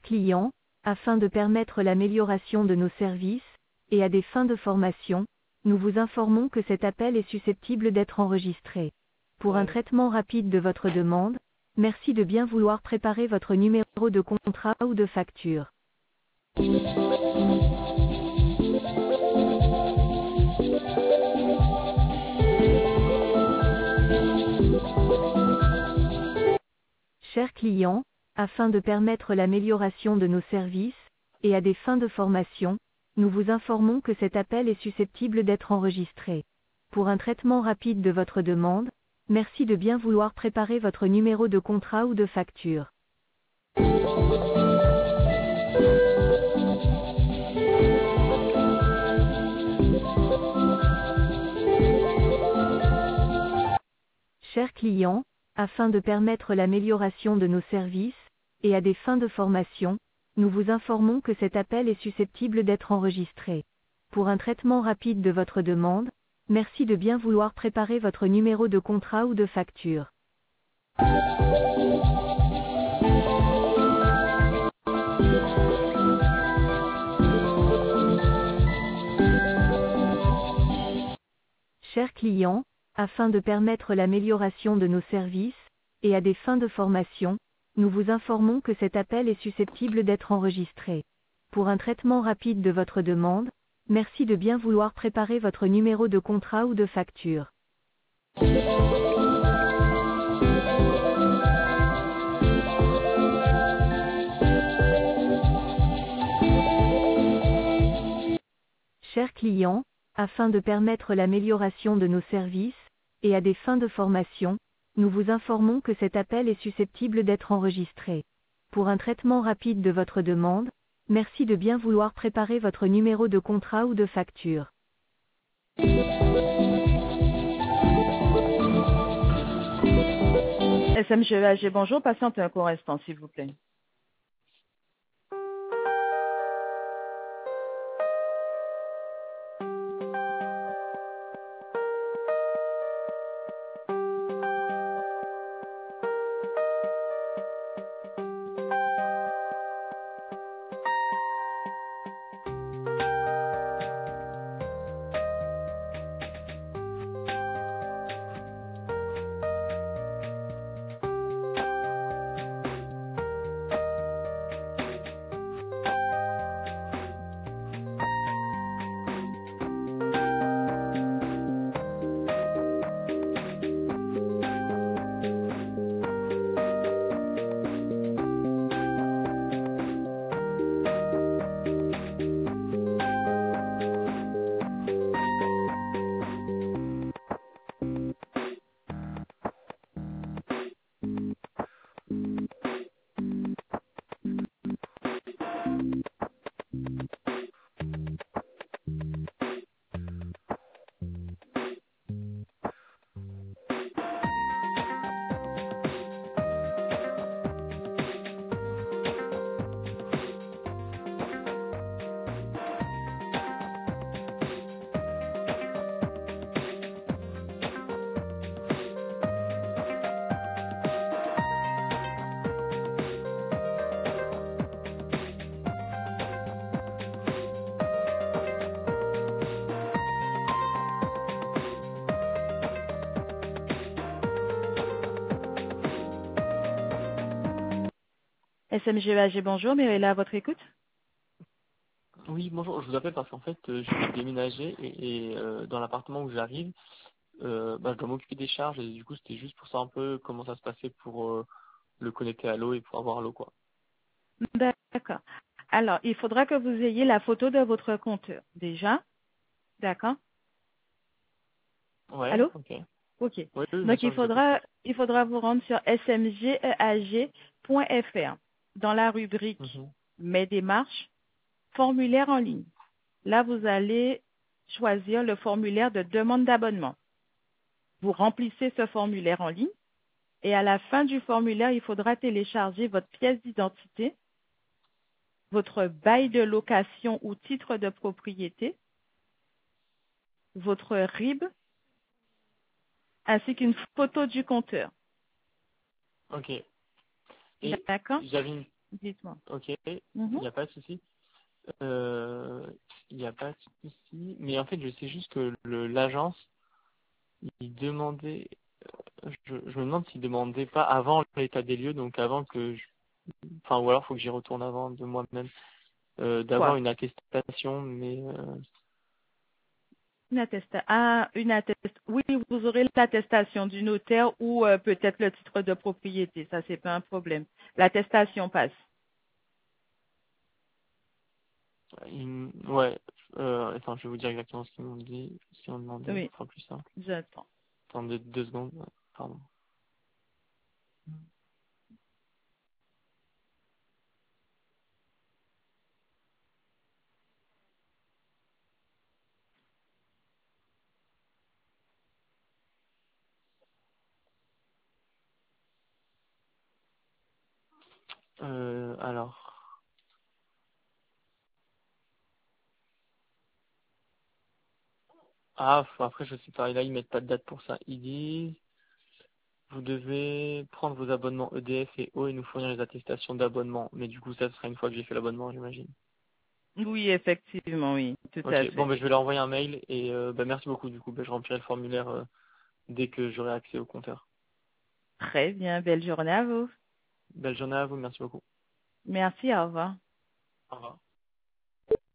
client, afin de permettre l'amélioration de nos services, et à des fins de formation, nous vous informons que cet appel est susceptible d'être enregistré. Pour un traitement rapide de votre demande, merci de bien vouloir préparer votre numéro de contrat ou de facture. Chers clients, afin de permettre l'amélioration de nos services, et à des fins de formation, nous vous informons que cet appel est susceptible d'être enregistré. Pour un traitement rapide de votre demande, merci de bien vouloir préparer votre numéro de contrat ou de facture. Chers clients, afin de permettre l'amélioration de nos services, et à des fins de formation, nous vous informons que cet appel est susceptible d'être enregistré. Pour un traitement rapide de votre demande, merci de bien vouloir préparer votre numéro de contrat ou de facture. Chers clients, afin de permettre l'amélioration de nos services, et à des fins de formation, nous vous informons que cet appel est susceptible d'être enregistré. Pour un traitement rapide de votre demande, merci de bien vouloir préparer votre numéro de contrat ou de facture. Chers clients, afin de permettre l'amélioration de nos services, et à des fins de formation, nous vous informons que cet appel est susceptible d'être enregistré. Pour un traitement rapide de votre demande, merci de bien vouloir préparer votre numéro de contrat ou de facture. SMGEAG, bonjour, patientez un court instant, s'il vous plaît. SMGEAG, bonjour, Mirella, à votre écoute. Oui, bonjour, je vous appelle parce qu'en fait, je suis déménagé et dans l'appartement où j'arrive, je dois m'occuper des charges et du coup, c'était juste pour savoir un peu comment ça se passait pour le connecter à l'eau et pour avoir l'eau, quoi. D'accord. Alors, il faudra que vous ayez la photo de votre compteur, déjà. D'accord. Ouais, Allô? ok. Ok. Oui, oui, bien Donc, sûr, je vous écoute. il faudra vous rendre sur smgeag.fr dans la rubrique Mes démarches, formulaire en ligne. Là, vous allez choisir le formulaire de demande d'abonnement. Vous remplissez ce formulaire en ligne et à la fin du formulaire, il faudra télécharger votre pièce d'identité, votre bail de location ou titre de propriété, votre RIB, ainsi qu'une photo du compteur. Ok. Et D'accord? Dites-moi. Ok, il Mhm. n'y a pas de souci. Euh, Il n'y a pas de souci. Mais en fait, je sais juste que l'agence, il demandait, je me demande s'il demandait pas avant l'état des lieux, donc avant que enfin, ou alors faut que j'y retourne avant de moi-même, d'avoir Quoi? une attestation, mais Une attestation. Oui, vous aurez l'attestation du notaire ou peut-être le titre de propriété. Ça, c'est pas un problème. L'attestation passe. ouais, attends, je vais vous dire exactement ce qu'ils m'ont dit, ce qu'ils m'ont demandé, Oui, ce sera plus simple. j'attends. Attendez 2 secondes, pardon. Alors, après je sais pas, là ils mettent pas de date pour ça. Ils disent, vous devez prendre vos abonnements EDF et eau et nous fournir les attestations d'abonnement. Mais du coup, ça ce sera une fois que j'ai fait l'abonnement, j'imagine. Oui, effectivement, oui, tout à Ok, bon, fait. ben je vais leur envoyer un mail et merci beaucoup du coup. Ben, je remplirai le formulaire dès que j'aurai accès au compteur. Très bien. Belle journée à vous. Belle journée à vous, merci beaucoup. Merci, au revoir. Au revoir.